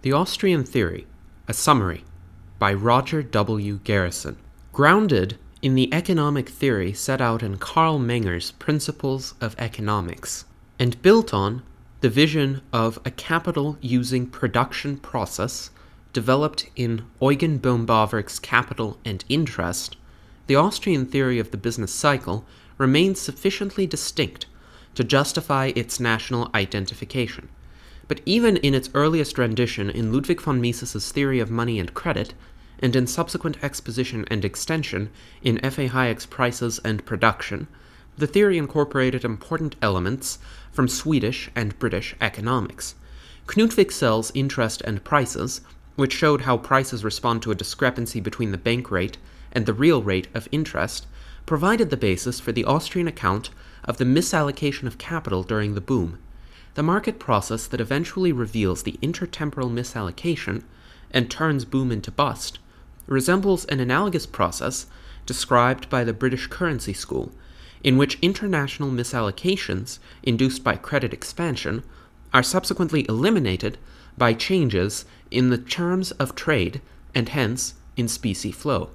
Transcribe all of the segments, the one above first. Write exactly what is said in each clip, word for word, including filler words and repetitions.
The Austrian Theory, a Summary, by Roger W. Garrison. Grounded in the economic theory set out in Karl Menger's Principles of Economics, and built on the vision of a capital-using production process developed in Eugen Bohm-Bawerk's Capital and Interest, the Austrian theory of the business cycle remains sufficiently distinct to justify its national identification. But even in its earliest rendition in Ludwig von Mises's Theory of Money and Credit, and in subsequent exposition and extension in F A Hayek's Prices and Production, the theory incorporated important elements from Swedish and British economics. Knut Wicksel's Interest and Prices, which showed how prices respond to a discrepancy between the bank rate and the real rate of interest, provided the basis for the Austrian account of the misallocation of capital during the boom. The market process that eventually reveals the intertemporal misallocation and turns boom into bust resembles an analogous process described by the British currency school, in which international misallocations induced by credit expansion are subsequently eliminated by changes in the terms of trade and hence in specie flow.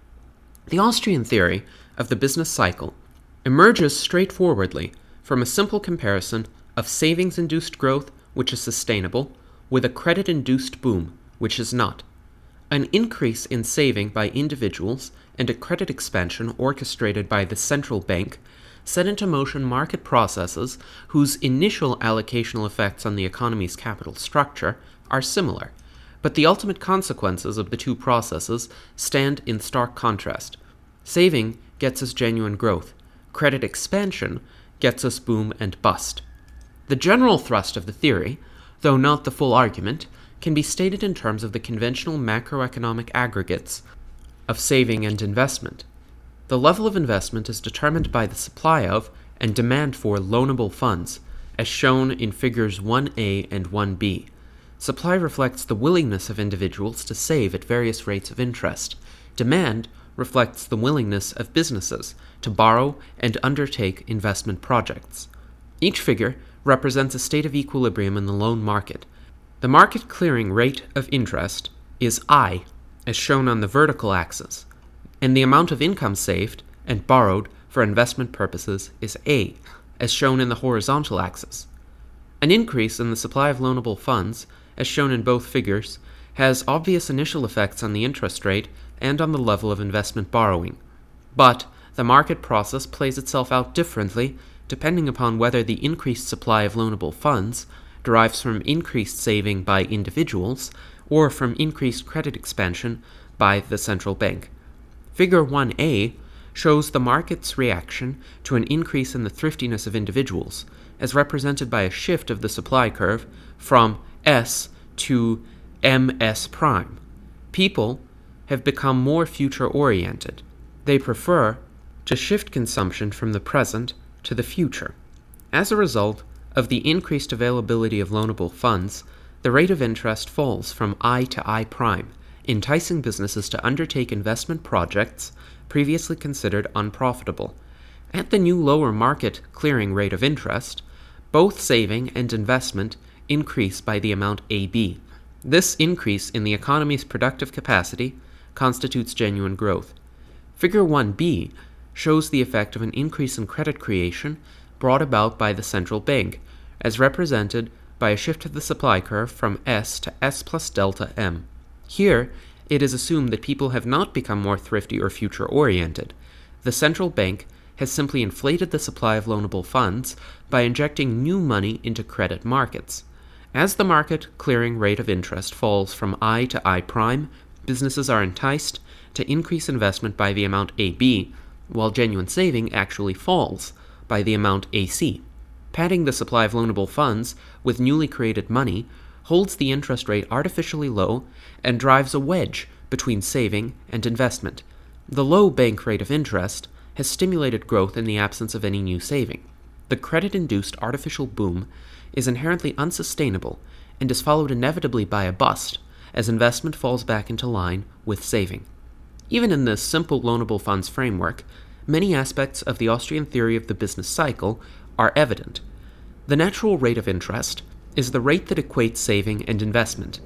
The Austrian theory of the business cycle emerges straightforwardly from a simple comparison of savings-induced growth, which is sustainable, with a credit-induced boom, which is not. An increase in saving by individuals and a credit expansion orchestrated by the central bank set into motion market processes whose initial allocational effects on the economy's capital structure are similar, but the ultimate consequences of the two processes stand in stark contrast. Saving gets us genuine growth. Credit expansion gets us boom and bust. The general thrust of the theory, though not the full argument, can be stated in terms of the conventional macroeconomic aggregates of saving and investment. The level of investment is determined by the supply of and demand for loanable funds, as shown in figures one A and one B. Supply reflects the willingness of individuals to save at various rates of interest. Demand reflects the willingness of businesses to borrow and undertake investment projects. Each figure represents a state of equilibrium in the loan market. The market clearing rate of interest is I, as shown on the vertical axis, and the amount of income saved and borrowed for investment purposes is A, as shown in the horizontal axis. An increase in the supply of loanable funds, as shown in both figures, has obvious initial effects on the interest rate and on the level of investment borrowing. But the market process plays itself out differently depending upon whether the increased supply of loanable funds derives from increased saving by individuals or from increased credit expansion by the central bank. Figure one A shows the market's reaction to an increase in the thriftiness of individuals, as represented by a shift of the supply curve from S to M S prime. People have become more future-oriented. They prefer to shift consumption from the present to the future. As a result of the increased availability of loanable funds, the rate of interest falls from I to I prime, enticing businesses to undertake investment projects previously considered unprofitable. At the new lower market clearing rate of interest, both saving and investment increase by the amount A B. This increase in the economy's productive capacity constitutes genuine growth. Figure one B shows the effect of an increase in credit creation brought about by the central bank, as represented by a shift of the supply curve from S to S plus delta M. Here, it is assumed that people have not become more thrifty or future-oriented. The central bank has simply inflated the supply of loanable funds by injecting new money into credit markets. As the market clearing rate of interest falls from I to I prime, businesses are enticed to increase investment by the amount A B, while genuine saving actually falls by the amount A C. Padding the supply of loanable funds with newly created money holds the interest rate artificially low and drives a wedge between saving and investment. The low bank rate of interest has stimulated growth in the absence of any new saving. The credit-induced artificial boom is inherently unsustainable and is followed inevitably by a bust as investment falls back into line with saving. Even in this simple loanable funds framework, many aspects of the Austrian theory of the business cycle are evident. The natural rate of interest is the rate that equates saving and investment.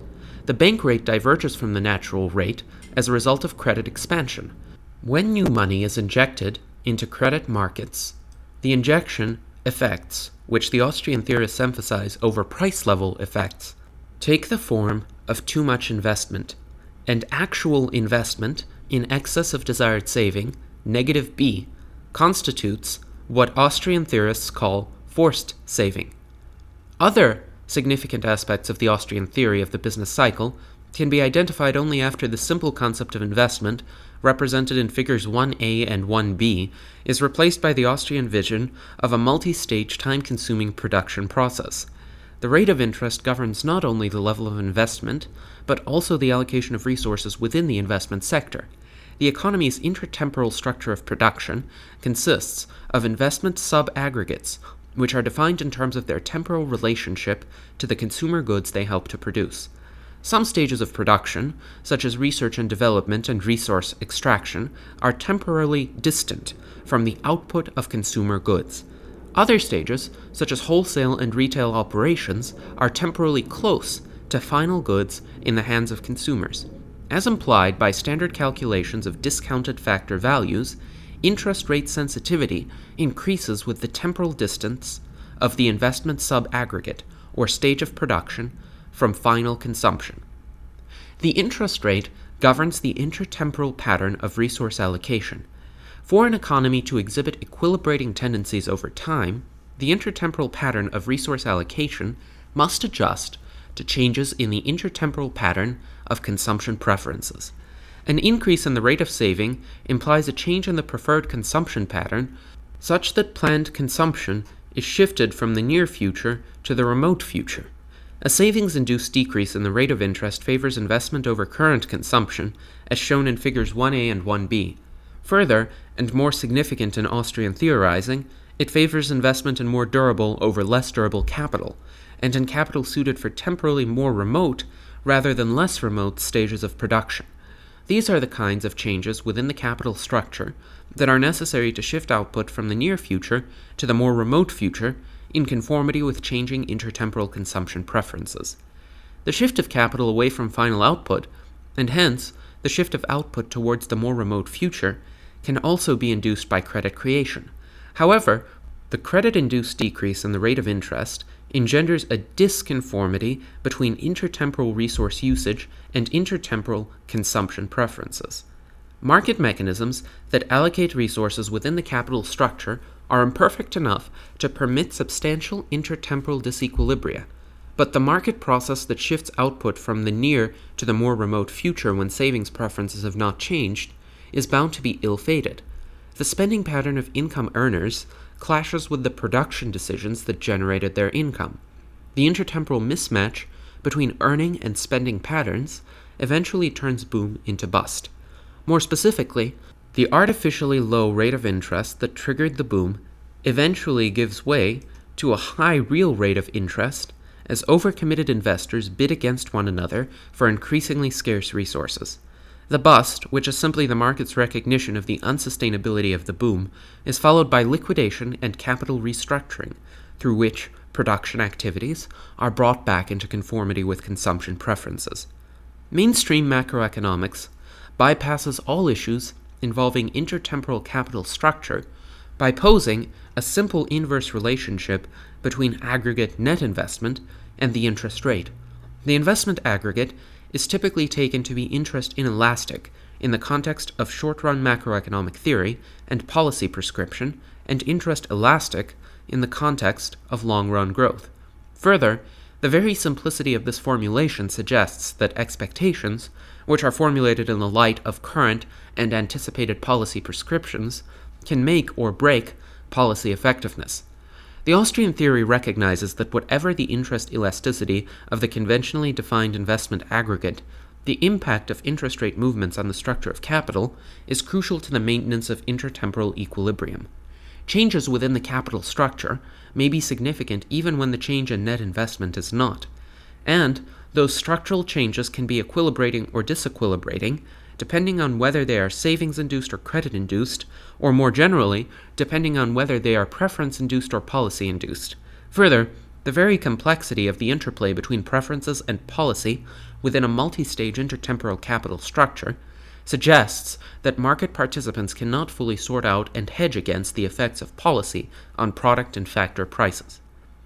the bank rate diverges from the natural rate as a result of credit expansion. When new money is injected into credit markets, the injection effects, which the Austrian theorists emphasize over price-level effects, take the form of too much investment, and actual investment in excess of desired saving, negative B, constitutes what Austrian theorists call forced saving. Other significant aspects of the Austrian theory of the business cycle can be identified only after the simple concept of investment, represented in figures one A and one B, is replaced by the Austrian vision of a multi-stage time-consuming production process. The rate of interest governs not only the level of investment, but also the allocation of resources within the investment sector. The economy's intertemporal structure of production consists of investment sub-aggregates, which are defined in terms of their temporal relationship to the consumer goods they help to produce. Some stages of production, such as research and development and resource extraction, are temporally distant from the output of consumer goods. Other stages, such as wholesale and retail operations, are temporally close to final goods in the hands of consumers. As implied by standard calculations of discounted factor values, interest rate sensitivity increases with the temporal distance of the investment sub-aggregate, or stage of production, from final consumption. The interest rate governs the intertemporal pattern of resource allocation. For an economy to exhibit equilibrating tendencies over time, the intertemporal pattern of resource allocation must adjust to changes in the intertemporal pattern of consumption preferences. An increase in the rate of saving implies a change in the preferred consumption pattern such that planned consumption is shifted from the near future to the remote future. A savings-induced decrease in the rate of interest favors investment over current consumption, as shown in figures one A and one B. Further, and more significant in Austrian theorizing, it favors investment in more durable over less durable capital, and in capital suited for temporally more remote rather than less remote stages of production. These are the kinds of changes within the capital structure that are necessary to shift output from the near future to the more remote future in conformity with changing intertemporal consumption preferences. The shift of capital away from final output, and hence the shift of output towards the more remote future, can also be induced by credit creation. However, the credit-induced decrease in the rate of interest engenders a disconformity between intertemporal resource usage and intertemporal consumption preferences. Market mechanisms that allocate resources within the capital structure are imperfect enough to permit substantial intertemporal disequilibria, but the market process that shifts output from the near to the more remote future when savings preferences have not changed is bound to be ill-fated. The spending pattern of income earners clashes with the production decisions that generated their income. The intertemporal mismatch between earning and spending patterns eventually turns boom into bust. More specifically, the artificially low rate of interest that triggered the boom eventually gives way to a high real rate of interest as overcommitted investors bid against one another for increasingly scarce resources. The bust, which is simply the market's recognition of the unsustainability of the boom, is followed by liquidation and capital restructuring, through which production activities are brought back into conformity with consumption preferences. Mainstream macroeconomics bypasses all issues involving intertemporal capital structure by posing a simple inverse relationship between aggregate net investment and the interest rate. The investment aggregate is typically taken to be interest inelastic in the context of short-run macroeconomic theory and policy prescription, and interest elastic in the context of long-run growth. Further, the very simplicity of this formulation suggests that expectations, which are formulated in the light of current and anticipated policy prescriptions, can make or break policy effectiveness. The Austrian theory recognizes that whatever the interest elasticity of the conventionally defined investment aggregate, the impact of interest rate movements on the structure of capital is crucial to the maintenance of intertemporal equilibrium. Changes within the capital structure may be significant even when the change in net investment is not, and those structural changes can be equilibrating or disequilibrating, depending on whether they are savings-induced or credit-induced, or more generally, depending on whether they are preference-induced or policy-induced. Further, The very complexity of the interplay between preferences and policy within a multi-stage intertemporal capital structure suggests that market participants cannot fully sort out and hedge against the effects of policy on product and factor prices.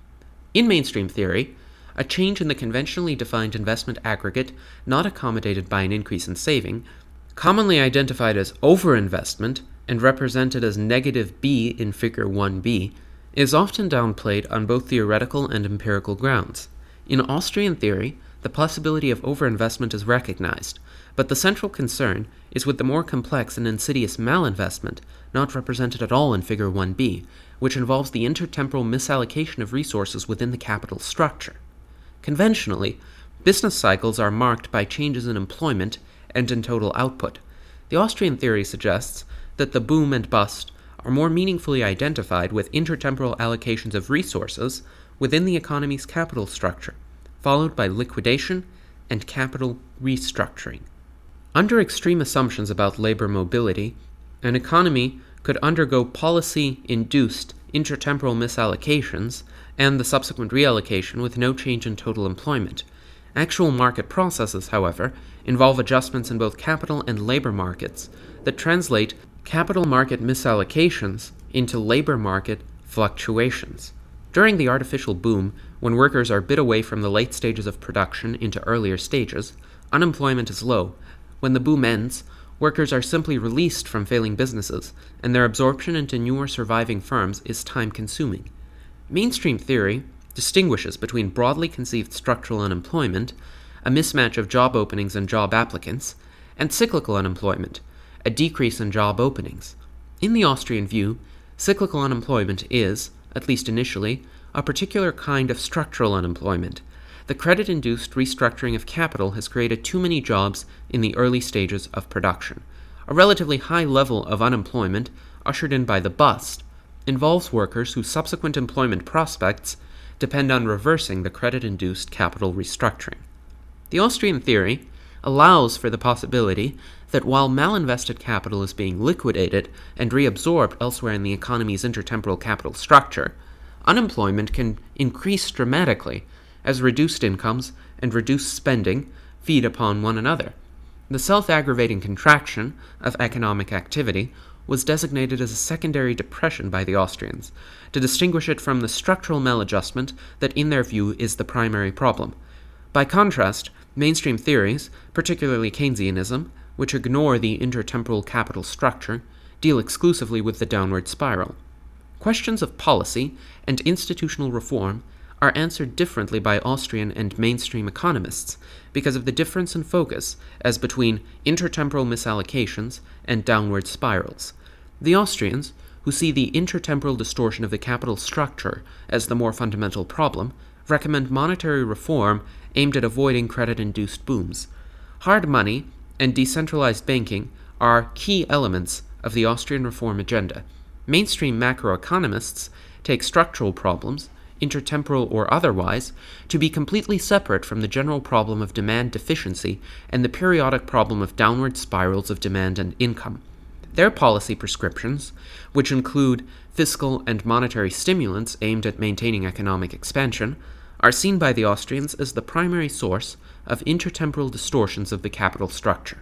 In mainstream theory, a change in the conventionally defined investment aggregate not accommodated by an increase in saving, commonly identified as overinvestment and represented as negative B in Figure one b, is often downplayed on both theoretical and empirical grounds. In Austrian theory, the possibility of overinvestment is recognized, but the central concern is with the more complex and insidious malinvestment, not represented at all in Figure one b, which involves the intertemporal misallocation of resources within the capital structure. Conventionally, business cycles are marked by changes in employment and in total output. The Austrian theory suggests that the boom and bust are more meaningfully identified with intertemporal allocations of resources within the economy's capital structure, followed by liquidation and capital restructuring. Under extreme assumptions about labor mobility, an economy could undergo policy-induced intertemporal misallocations and the subsequent reallocation with no change in total employment. Actual market processes, however, involve adjustments in both capital and labor markets that translate capital market misallocations into labor market fluctuations. During the artificial boom, when workers are bid away from the late stages of production into earlier stages, unemployment is low. When the boom ends, workers are simply released from failing businesses, and their absorption into newer surviving firms is time-consuming. Mainstream theory distinguishes between broadly conceived structural unemployment, a mismatch of job openings and job applicants, and cyclical unemployment, a decrease in job openings. In the Austrian view, cyclical unemployment is, at least initially, a particular kind of structural unemployment. The credit-induced restructuring of capital has created too many jobs in the early stages of production. A relatively high level of unemployment, ushered in by the bust, involves workers whose subsequent employment prospects depend on reversing the credit-induced capital restructuring. The Austrian theory allows for the possibility that while malinvested capital is being liquidated and reabsorbed elsewhere in the economy's intertemporal capital structure, unemployment can increase dramatically as reduced incomes and reduced spending feed upon one another. The self-aggravating contraction of economic activity was designated as a secondary depression by the Austrians, to distinguish it from the structural maladjustment that in their view is the primary problem. By contrast, mainstream theories, particularly Keynesianism, which ignore the intertemporal capital structure, deal exclusively with the downward spiral. Questions of policy and institutional reform are answered differently by Austrian and mainstream economists because of the difference in focus as between intertemporal misallocations and downward spirals. The Austrians, who see the intertemporal distortion of the capital structure as the more fundamental problem, recommend monetary reform aimed at avoiding credit-induced booms. Hard money and decentralized banking are key elements of the Austrian reform agenda. Mainstream macroeconomists take structural problems, intertemporal or otherwise, to be completely separate from the general problem of demand deficiency and the periodic problem of downward spirals of demand and income. Their policy prescriptions, which include fiscal and monetary stimulants aimed at maintaining economic expansion, are seen by the Austrians as the primary source of intertemporal distortions of the capital structure.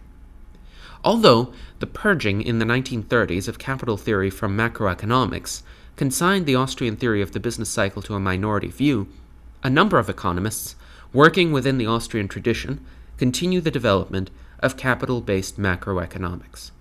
Although the purging in the nineteen thirties of capital theory from macroeconomics consigned the Austrian theory of the business cycle to a minority view, a number of economists, working within the Austrian tradition, continue the development of capital-based macroeconomics.